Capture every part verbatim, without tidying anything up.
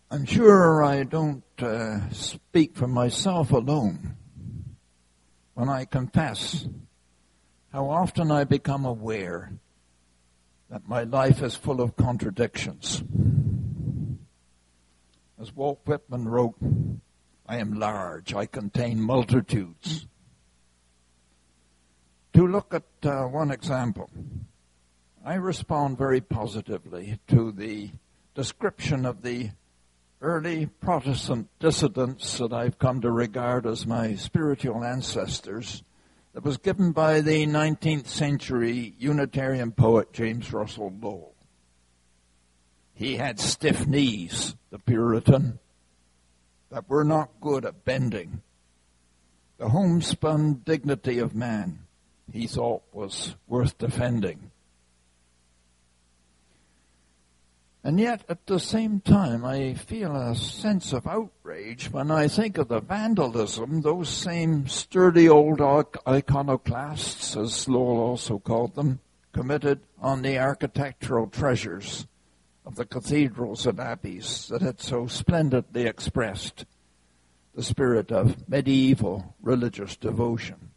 I'm sure I don't uh, speak for myself alone when I confess how often I become aware that my life is full of contradictions. As Walt Whitman wrote, I am large, I contain multitudes. To look at uh, one example, I respond very positively to the description of the early Protestant dissidents that I've come to regard as my spiritual ancestors that was given by the nineteenth century Unitarian poet James Russell Lowell. He had stiff knees, the Puritan, that were not good at bending. The homespun dignity of man he thought was worth defending. And yet, at the same time, I feel a sense of outrage when I think of the vandalism those same sturdy old iconoclasts, as Lowell also called them, committed on the architectural treasures of the cathedrals and abbeys that had so splendidly expressed the spirit of medieval religious devotion.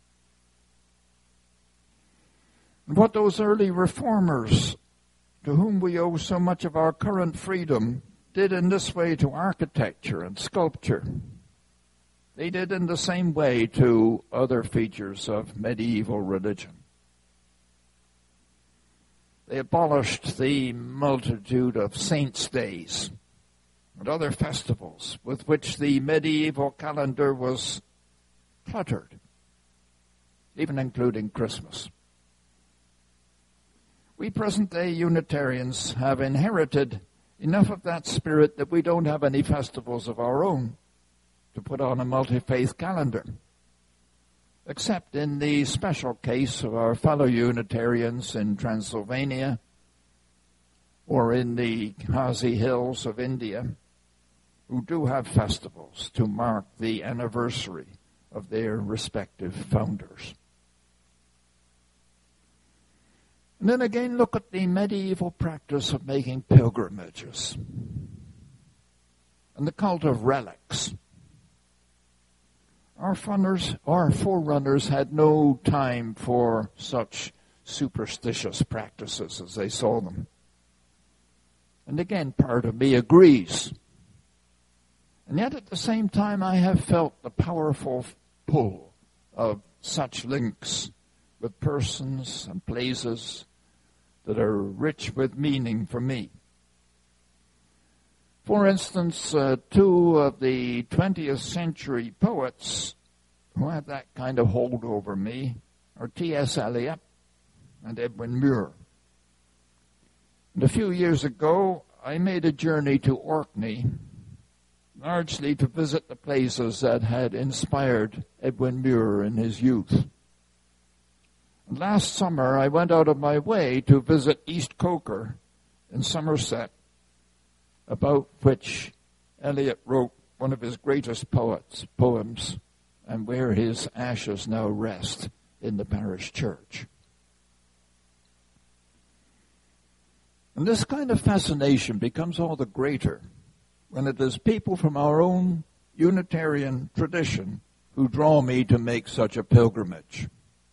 And what those early reformers, to whom we owe so much of our current freedom, did in this way to architecture and sculpture, they did in the same way to other features of medieval religion. They abolished the multitude of saints' days and other festivals with which the medieval calendar was cluttered, even including Christmas. We present-day Unitarians have inherited enough of that spirit that we don't have any festivals of our own to put on a multi-faith calendar, except in the special case of our fellow Unitarians in Transylvania or in the Khasi Hills of India, who do have festivals to mark the anniversary of their respective founders. And then again, look at the medieval practice of making pilgrimages and the cult of relics. Our, funners, our forerunners had no time for such superstitious practices as they saw them. And again, part of me agrees. And yet at the same time, I have felt the powerful pull of such links with persons and places that are rich with meaning for me. For instance, uh, two of the twentieth century poets who had that kind of hold over me are T S Eliot and Edwin Muir. And a few years ago, I made a journey to Orkney, largely to visit the places that had inspired Edwin Muir in his youth. Last summer, I went out of my way to visit East Coker in Somerset, about which Eliot wrote one of his greatest poets, poems, and where his ashes now rest in the parish church. And this kind of fascination becomes all the greater when it is people from our own Unitarian tradition who draw me to make such a pilgrimage.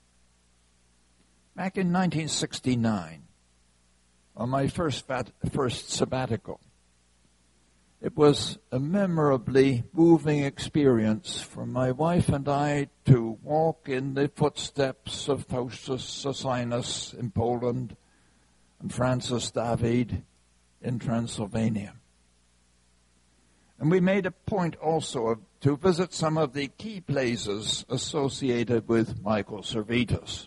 Back in nineteen sixty-nine, on my first, first sabbatical, it was a memorably moving experience for my wife and I to walk in the footsteps of Faustus Socinus in Poland and Francis David in Transylvania. And we made a point also of, to visit some of the key places associated with Michael Servetus,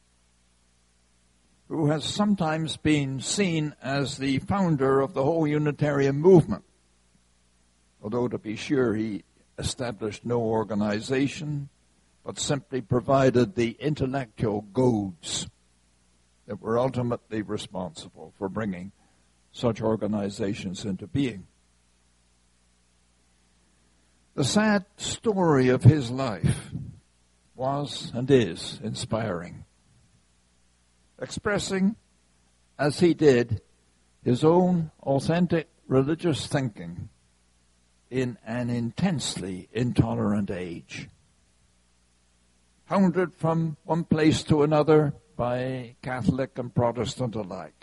who has sometimes been seen as the founder of the whole Unitarian movement. Although, to be sure, he established no organization, but simply provided the intellectual goads that were ultimately responsible for bringing such organizations into being. The sad story of his life was and is inspiring, expressing, as he did, his own authentic religious thinking in an intensely intolerant age. Hounded from one place to another by Catholic and Protestant alike.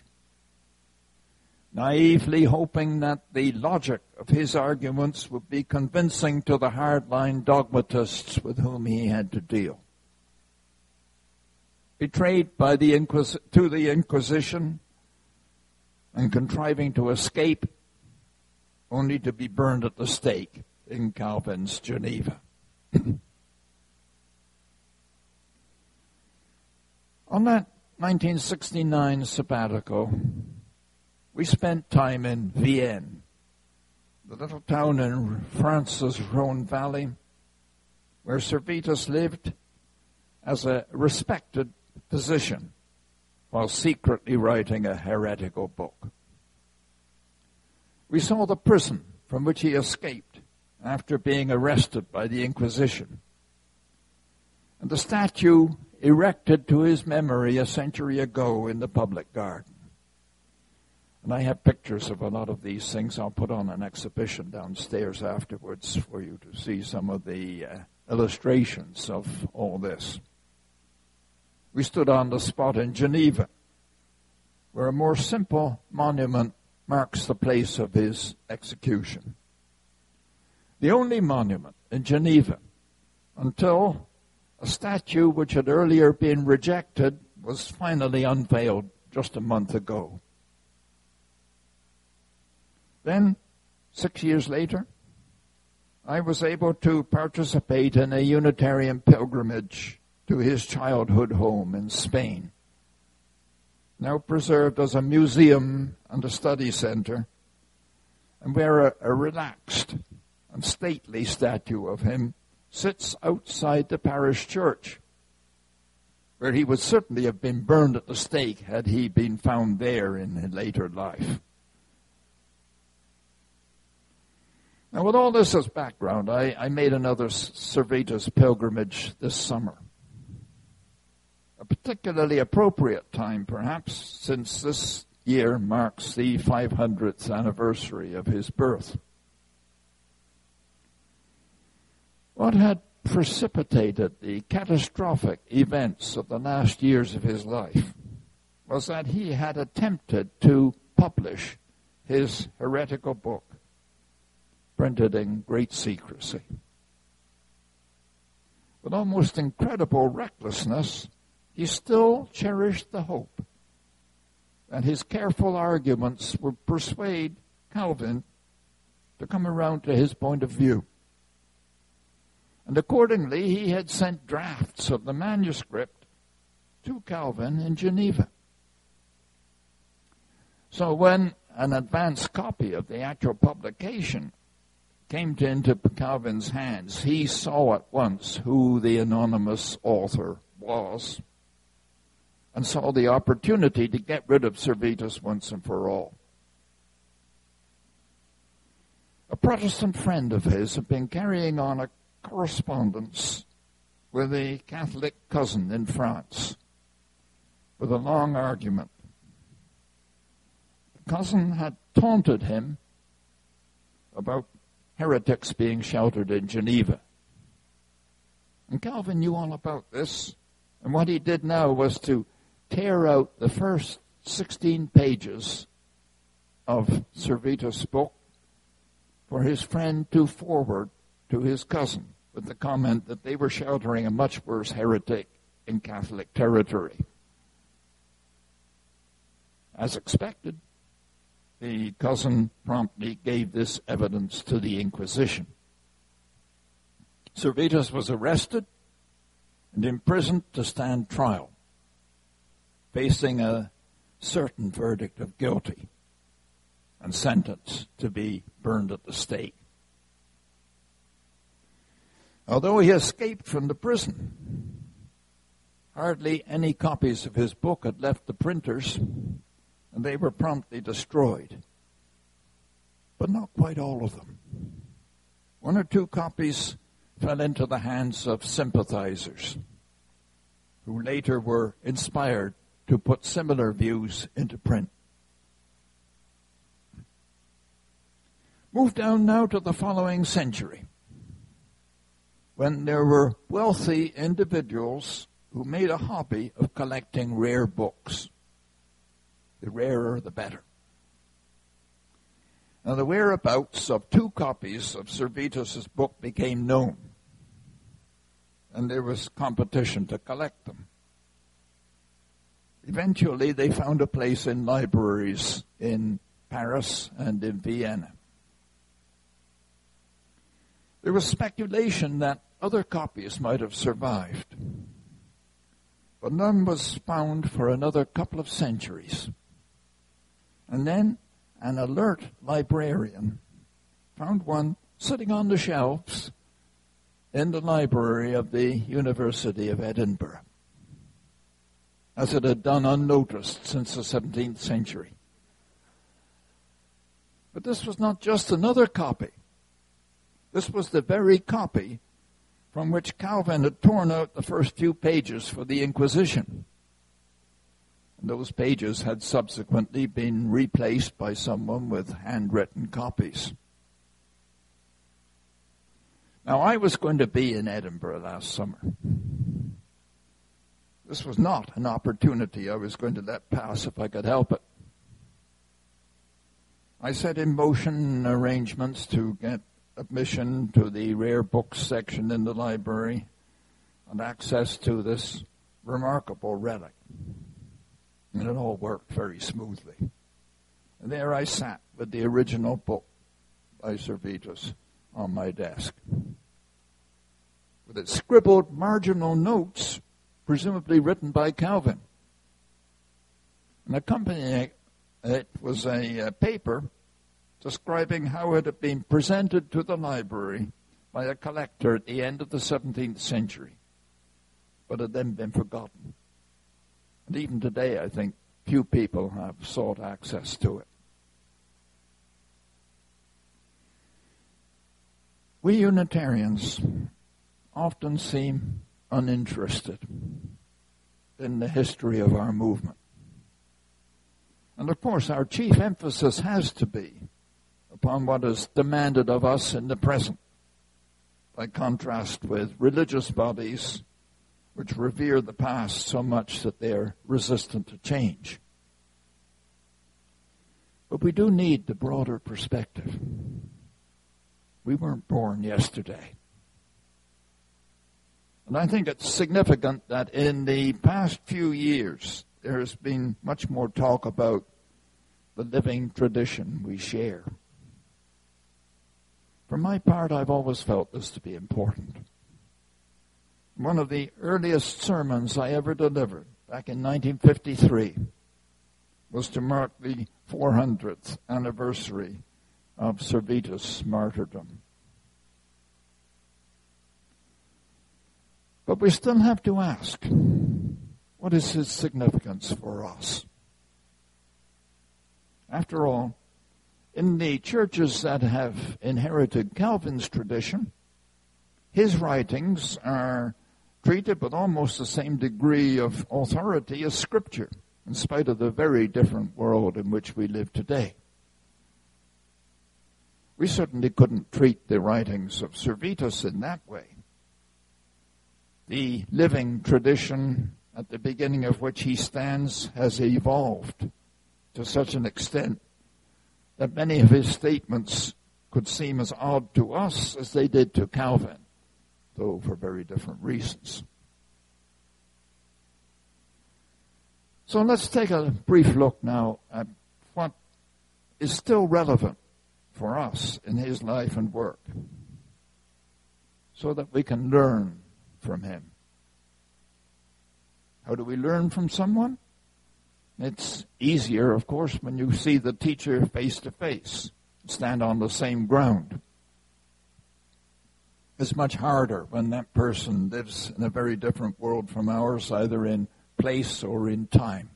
Naively hoping that the logic of his arguments would be convincing to the hardline dogmatists with whom he had to deal. Betrayed by the Inquis- to the Inquisition and contriving to escape, only to be burned at the stake in Calvin's Geneva. On that nineteen sixty-nine sabbatical, we spent time in Vienne, the little town in France's Rhone Valley, where Servetus lived as a respected physician while secretly writing a heretical book. We saw the prison from which he escaped after being arrested by the Inquisition, and the statue erected to his memory a century ago in the public garden. And I have pictures of a lot of these things. I'll put on an exhibition downstairs afterwards for you to see some of the uh, illustrations of all this. We stood on the spot in Geneva, where a more simple monument marks the place of his execution. The only monument in Geneva until a statue which had earlier been rejected was finally unveiled just a month ago. Then, six years later, I was able to participate in a Unitarian pilgrimage to his childhood home in Spain, now preserved as a museum and a study center, and where a, a relaxed and stately statue of him sits outside the parish church, where he would certainly have been burned at the stake had he been found there in his later life. Now, with all this as background, I, I made another Servetus pilgrimage this summer. A particularly appropriate time, perhaps, since this year marks the five hundredth anniversary of his birth. What had precipitated the catastrophic events of the last years of his life was that he had attempted to publish his heretical book, printed in great secrecy. With almost incredible recklessness, he still cherished the hope that his careful arguments would persuade Calvin to come around to his point of view. And accordingly, he had sent drafts of the manuscript to Calvin in Geneva. So when an advance copy of the actual publication came to, into Calvin's hands, he saw at once who the anonymous author was and saw the opportunity to get rid of Servetus once and for all. A Protestant friend of his had been carrying on a correspondence with a Catholic cousin in France with a long argument. The cousin had taunted him about heretics being sheltered in Geneva. And Calvin knew all about this, and what he did now was to tear out the first sixteen pages of Servetus' book for his friend to forward to his cousin with the comment that they were sheltering a much worse heretic in Catholic territory. As expected, the cousin promptly gave this evidence to the Inquisition. Servetus was arrested and imprisoned to stand trial, facing a certain verdict of guilty and sentenced to be burned at the stake. Although he escaped from the prison, hardly any copies of his book had left the printers, and they were promptly destroyed. But not quite all of them. One or two copies fell into the hands of sympathizers, who later were inspired to put similar views into print. Move down now to the following century, when there were wealthy individuals who made a hobby of collecting rare books. The rarer, the better. Now, the whereabouts of two copies of Servetus's book became known, and there was competition to collect them. Eventually, they found a place in libraries in Paris and in Vienna. There was speculation that other copies might have survived, but none was found for another couple of centuries. And then an alert librarian found one sitting on the shelves in the library of the University of Edinburgh, as it had done unnoticed since the seventeenth century. But this was not just another copy. This was the very copy from which Calvin had torn out the first few pages for the Inquisition. And those pages had subsequently been replaced by someone with handwritten copies. Now, I was going to be in Edinburgh last summer. This was not an opportunity I was going to let pass if I could help it. I set in motion arrangements to get admission to the rare books section in the library and access to this remarkable relic. And it all worked very smoothly. And there I sat with the original book by Servetus on my desk, with its scribbled marginal notes, presumably written by Calvin. And accompanying it was a, a paper describing how it had been presented to the library by a collector at the end of the seventeenth century, but had then been forgotten. And even today, I think, few people have sought access to it. We Unitarians often seem uninterested in the history of our movement. And of course, our chief emphasis has to be upon what is demanded of us in the present, by contrast with religious bodies which revere the past so much that they are resistant to change. But we do need the broader perspective. We weren't born yesterday. And I think it's significant that in the past few years, there has been much more talk about the living tradition we share. For my part, I've always felt this to be important. One of the earliest sermons I ever delivered, back in nineteen fifty-three, was to mark the four hundredth anniversary of Servetus' martyrdom. But we still have to ask, what is his significance for us? After all, in the churches that have inherited Calvin's tradition, his writings are treated with almost the same degree of authority as Scripture, in spite of the very different world in which we live today. We certainly couldn't treat the writings of Servetus in that way. The living tradition at the beginning of which he stands has evolved to such an extent that many of his statements could seem as odd to us as they did to Calvin, though for very different reasons. So let's take a brief look now at what is still relevant for us in his life and work, so that we can learn from him. How do we learn from someone? It's easier, of course, when you see the teacher face to face, stand on the same ground. It's much harder when that person lives in a very different world from ours, either in place or in time.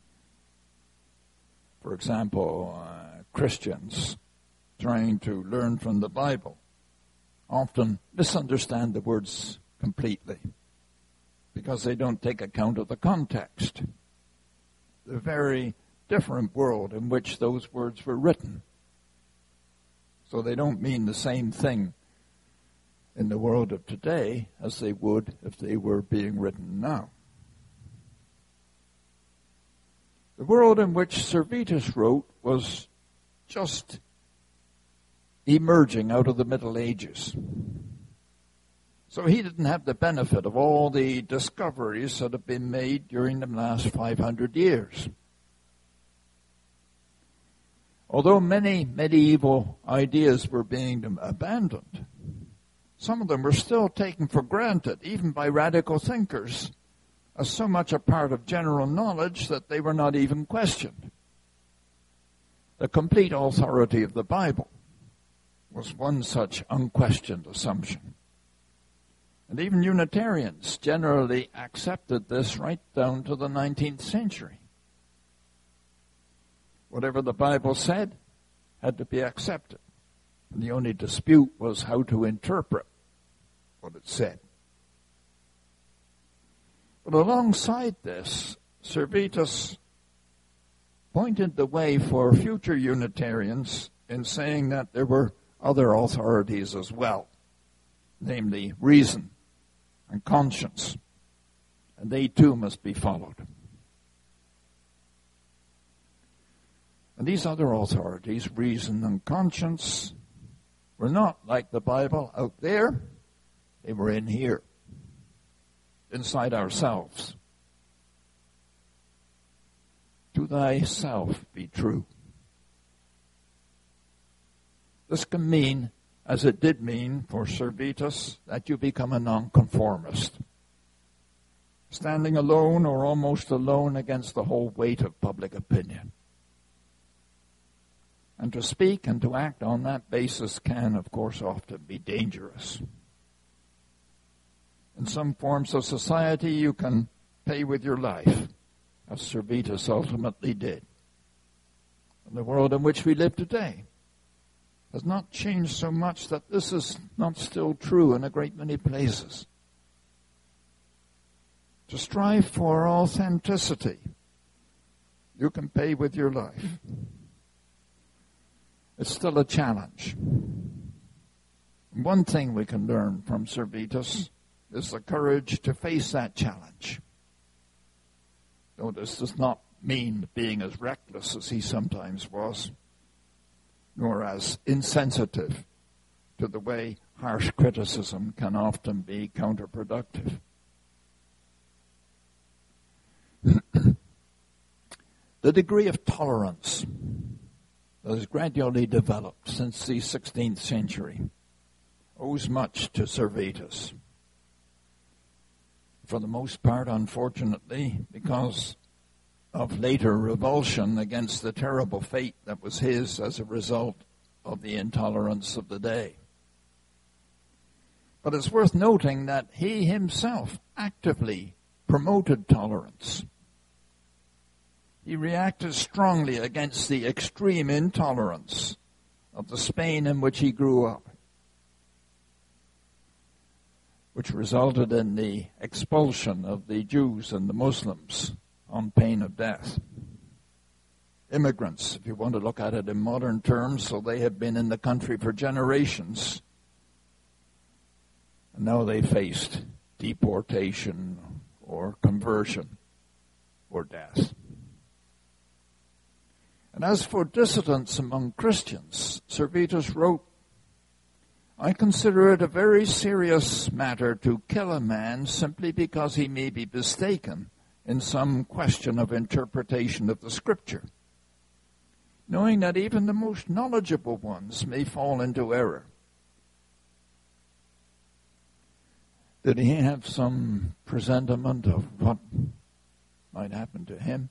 For example, uh, Christians trying to learn from the Bible often misunderstand the words completely because they don't take account of the context, the very different world in which those words were written. So they don't mean the same thing in the world of today as they would if they were being written now. The world in which Servetus wrote was just emerging out of the Middle Ages. So he didn't have the benefit of all the discoveries that have been made during the last five hundred years. Although many medieval ideas were being abandoned, some of them were still taken for granted, even by radical thinkers, as so much a part of general knowledge that they were not even questioned. The complete authority of the Bible was one such unquestioned assumption. And even Unitarians generally accepted this right down to the nineteenth century. Whatever the Bible said had to be accepted. And the only dispute was how to interpret what it said. But alongside this, Servetus pointed the way for future Unitarians in saying that there were other authorities as well, namely reason and conscience, and they too must be followed. And these other authorities, reason and conscience, were not like the Bible out there, they were in here, inside ourselves. To thyself be true. This can mean, as it did mean for Servetus, that you become a nonconformist, standing alone or almost alone against the whole weight of public opinion. And to speak and to act on that basis can, of course, often be dangerous. In some forms of society, you can pay with your life, as Servetus ultimately did. In the world in which we live today has not changed so much that this is not still true in a great many places. To strive for authenticity, you can pay with your life. It's still a challenge. One thing we can learn from Servetus is the courage to face that challenge. Though this does not mean being as reckless as he sometimes was, nor as insensitive to the way harsh criticism can often be counterproductive. The degree of tolerance that has gradually developed since the sixteenth century owes much to Servetus. For the most part, unfortunately, because of later revulsion against the terrible fate that was his as a result of the intolerance of the day. But it's worth noting that he himself actively promoted tolerance. He reacted strongly against the extreme intolerance of the Spain in which he grew up, which resulted in the expulsion of the Jews and the Muslims on pain of death. Immigrants, if you want to look at it in modern terms, so they have been in the country for generations, and now they faced deportation or conversion or death. And as for dissidents among Christians, Servetus wrote, I consider it a very serious matter to kill a man simply because he may be mistaken in some question of interpretation of the Scripture, knowing that even the most knowledgeable ones may fall into error. Did he have some presentiment of what might happen to him?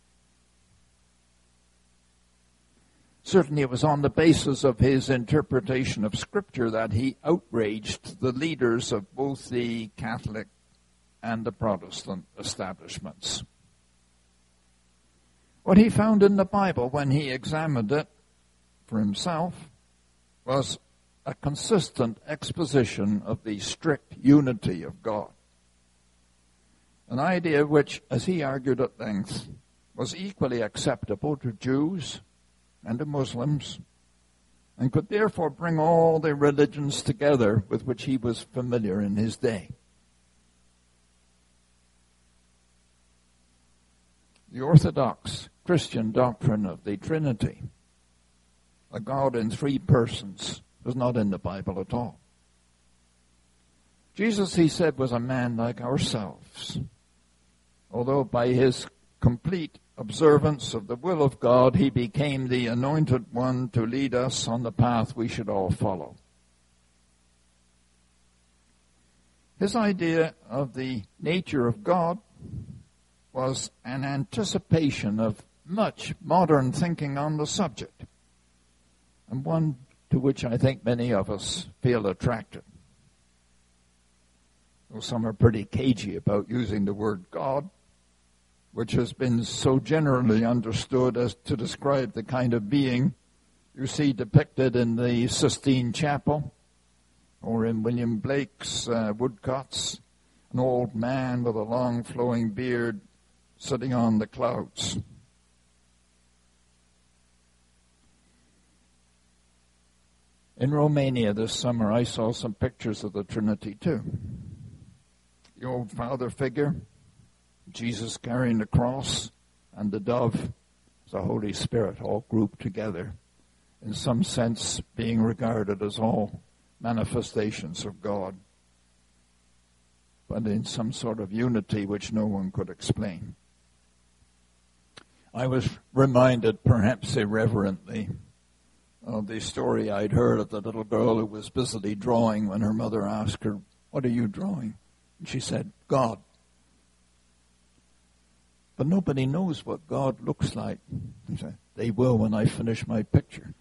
Certainly it was on the basis of his interpretation of Scripture that he outraged the leaders of both the Catholic and the Protestant establishments. What he found in the Bible when he examined it for himself was a consistent exposition of the strict unity of God. An idea which, as he argued at length, was equally acceptable to Jews and to Muslims, and could therefore bring all the religions together with which he was familiar in his day. The Orthodox Christian doctrine of the Trinity, a God in three persons, was not in the Bible at all. Jesus, he said, was a man like ourselves, although by his complete observance of the will of God, he became the anointed one to lead us on the path we should all follow. His idea of the nature of God was an anticipation of much modern thinking on the subject, and one to which I think many of us feel attracted. Though some are pretty cagey about using the word God, which has been so generally understood as to describe the kind of being you see depicted in the Sistine Chapel or in William Blake's uh, Woodcuts, an old man with a long flowing beard sitting on the clouds. In Romania this summer, I saw some pictures of the Trinity too. The old Father figure, Jesus carrying the cross, and the dove, the Holy Spirit, all grouped together, in some sense being regarded as all manifestations of God, but in some sort of unity which no one could explain. I was reminded, perhaps irreverently, of the story I'd heard of the little girl who was busily drawing when her mother asked her, "What are you drawing?" And she said, "God." But nobody knows what God looks like. He said, "They will when I finish my picture."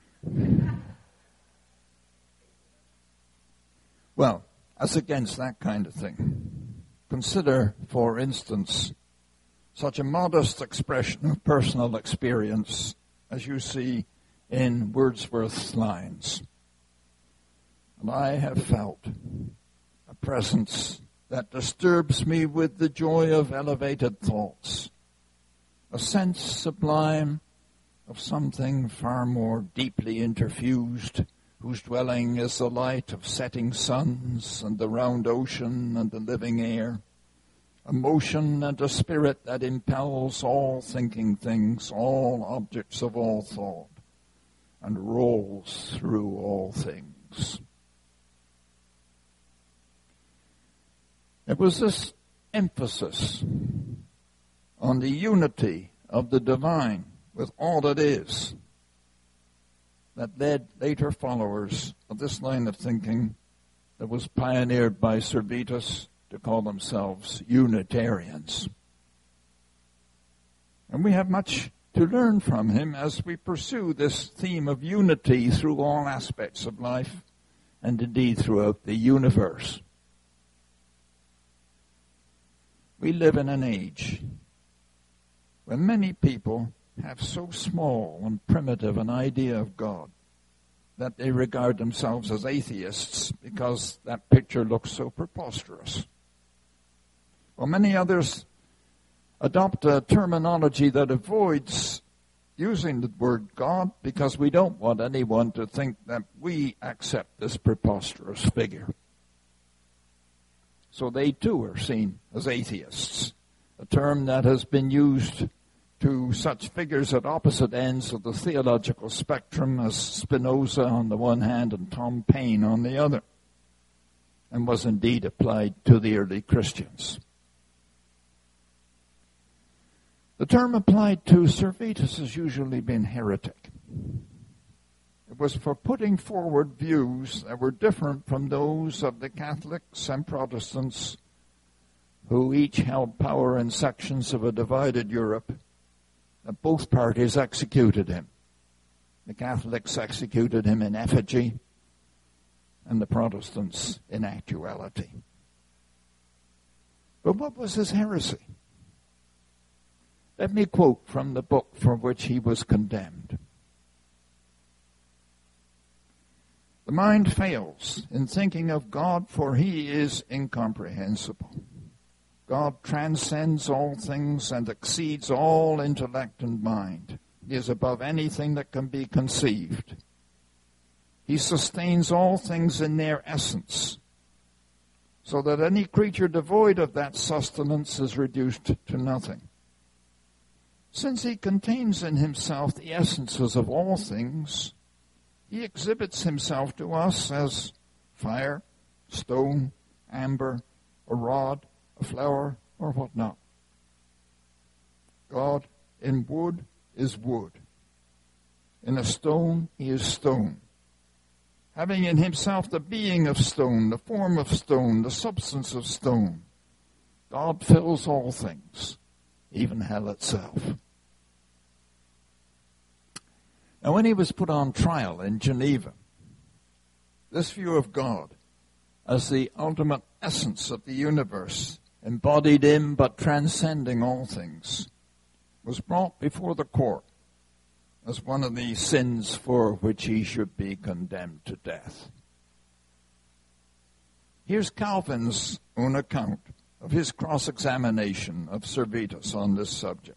Well, as against that kind of thing, consider, for instance, such a modest expression of personal experience as you see in Wordsworth's lines. And I have felt a presence that disturbs me with the joy of elevated thoughts, a sense sublime of something far more deeply interfused, whose dwelling is the light of setting suns and the round ocean and the living air, a motion and a spirit that impels all thinking things, all objects of all thought, and rolls through all things. It was this emphasis on the unity of the divine with all that is that led later followers of this line of thinking that was pioneered by Servetus to call themselves Unitarians. And we have much to learn from him as we pursue this theme of unity through all aspects of life and indeed throughout the universe. We live in an age when many people have so small and primitive an idea of God that they regard themselves as atheists because that picture looks so preposterous. While many others adopt a terminology that avoids using the word God because we don't want anyone to think that we accept this preposterous figure. So they too are seen as atheists, a term that has been used to such figures at opposite ends of the theological spectrum as Spinoza on the one hand and Tom Paine on the other, and was indeed applied to the early Christians. The term applied to Servetus has usually been heretic. It was for putting forward views that were different from those of the Catholics and Protestants, who each held power in sections of a divided Europe, that both parties executed him. The Catholics executed him in effigy, and the Protestants in actuality. But what was his heresy? Let me quote from the book for which he was condemned. The mind fails in thinking of God, for he is incomprehensible. God transcends all things and exceeds all intellect and mind. He is above anything that can be conceived. He sustains all things in their essence, so that any creature devoid of that sustenance is reduced to nothing. Since he contains in himself the essences of all things, he exhibits himself to us as fire, stone, amber, a rod, a flower, or whatnot. God in wood is wood. In a stone, he is stone. Having in himself the being of stone, the form of stone, the substance of stone, God fills all things, even hell itself. Now, when he was put on trial in Geneva, this view of God as the ultimate essence of the universe, embodied in but transcending all things, was brought before the court as one of the sins for which he should be condemned to death. Here's Calvin's own account of his cross-examination of Servetus on this subject.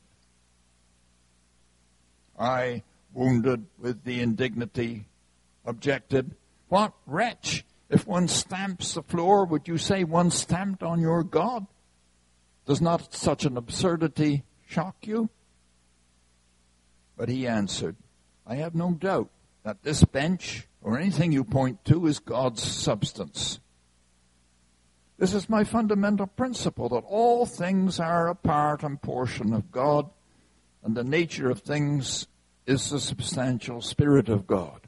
I, wounded with the indignity, objected, "What wretch, if one stamps the floor, would you say one stamped on your God? Does not such an absurdity shock you?" But he answered, "I have no doubt that this bench, or anything you point to, is God's substance. This is my fundamental principle, that all things are a part and portion of God, and the nature of things is the substantial Spirit of God."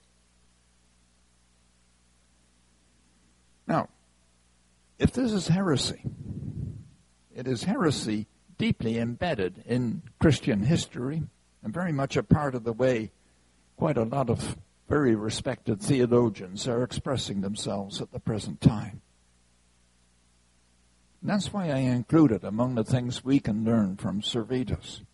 Now, if this is heresy, it is heresy deeply embedded in Christian history, and very much a part of the way quite a lot of very respected theologians are expressing themselves at the present time. And that's why I include it among the things we can learn from Servetus.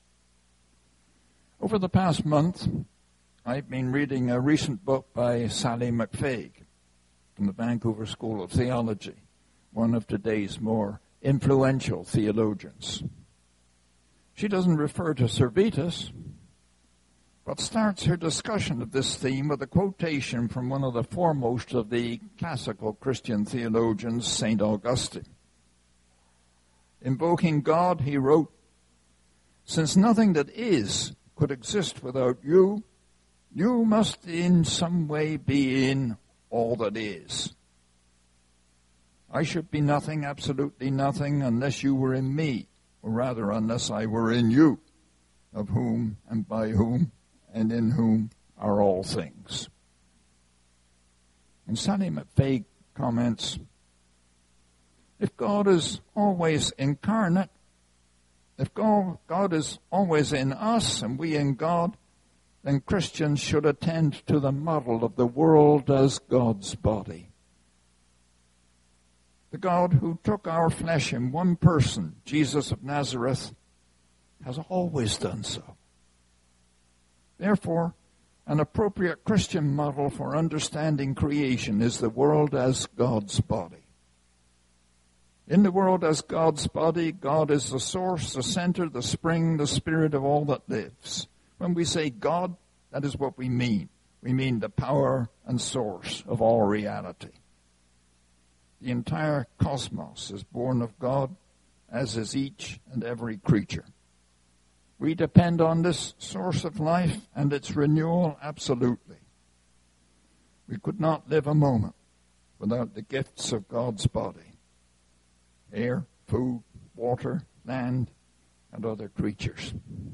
Over the past month, I've been reading a recent book by Sally McFaig from the Vancouver School of Theology, one of today's more influential theologians. She doesn't refer to Servetus, but starts her discussion of this theme with a quotation from one of the foremost of the classical Christian theologians, Saint Augustine. Invoking God, he wrote, "Since nothing that is could exist without you, you must in some way be in all that is. I should be nothing, absolutely nothing, unless you were in me, or rather unless I were in you, of whom and by whom and in whom are all things." And Sally McFaig comments, "If God is always incarnate, if God, God is always in us and we in God, then Christians should attend to the model of the world as God's body. The God who took our flesh in one person, Jesus of Nazareth, has always done so. Therefore, an appropriate Christian model for understanding creation is the world as God's body. In the world as God's body, God is the source, the center, the spring, the spirit of all that lives. When we say God, that is what we mean. We mean the power and source of all reality. The entire cosmos is born of God, as is each and every creature. We depend on this source of life and its renewal absolutely. We could not live a moment without the gifts of God's body: air, food, water, land, and other creatures.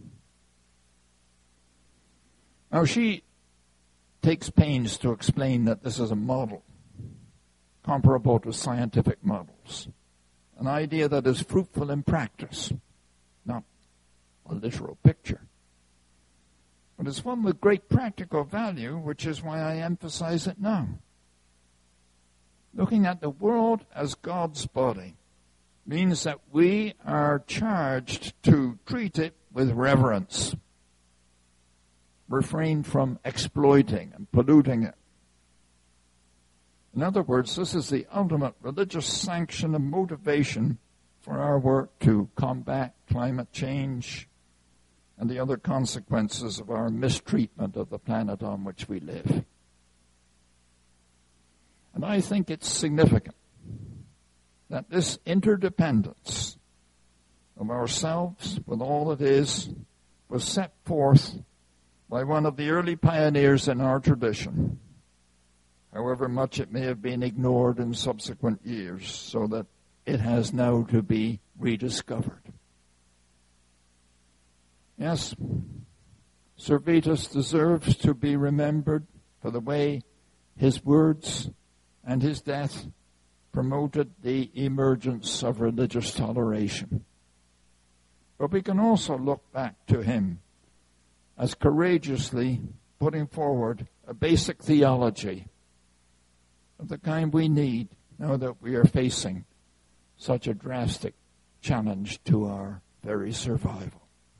Now, she takes pains to explain that this is a model comparable to scientific models, an idea that is fruitful in practice, not a literal picture. But it's one with great practical value, which is why I emphasize it now. Looking at the world as God's body means that we are charged to treat it with reverence, refrain from exploiting and polluting it. In other words, this is the ultimate religious sanction and motivation for our work to combat climate change and the other consequences of our mistreatment of the planet on which we live. And I think it's significant that this interdependence of ourselves with all it is was set forth by one of the early pioneers in our tradition, however much it may have been ignored in subsequent years, so that it has now to be rediscovered. Yes, Servetus deserves to be remembered for the way his words and his death promoted the emergence of religious toleration. But we can also look back to him as courageously putting forward a basic theology of the kind we need now that we are facing such a drastic challenge to our very survival.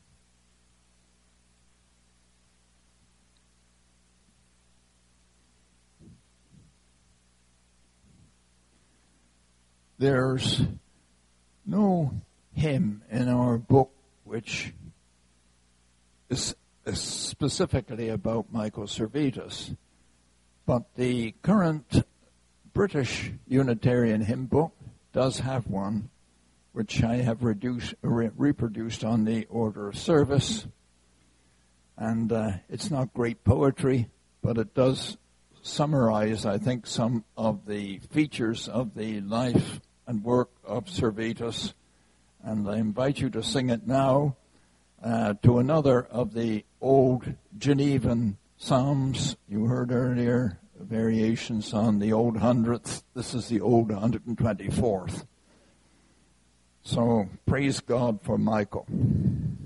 There's no hymn in our book which is, is specifically about Michael Servetus, but the current British Unitarian hymn book does have one, which I have reduced, re- reproduced on the order of service. And uh, it's not great poetry, but it does summarize, I think, some of the features of the life and work of Servetus. And I invite you to sing it now uh, to another of the old Genevan psalms you heard earlier, variations on the old hundredth. This is the old one hundred twenty-fourth. So praise God for Michael.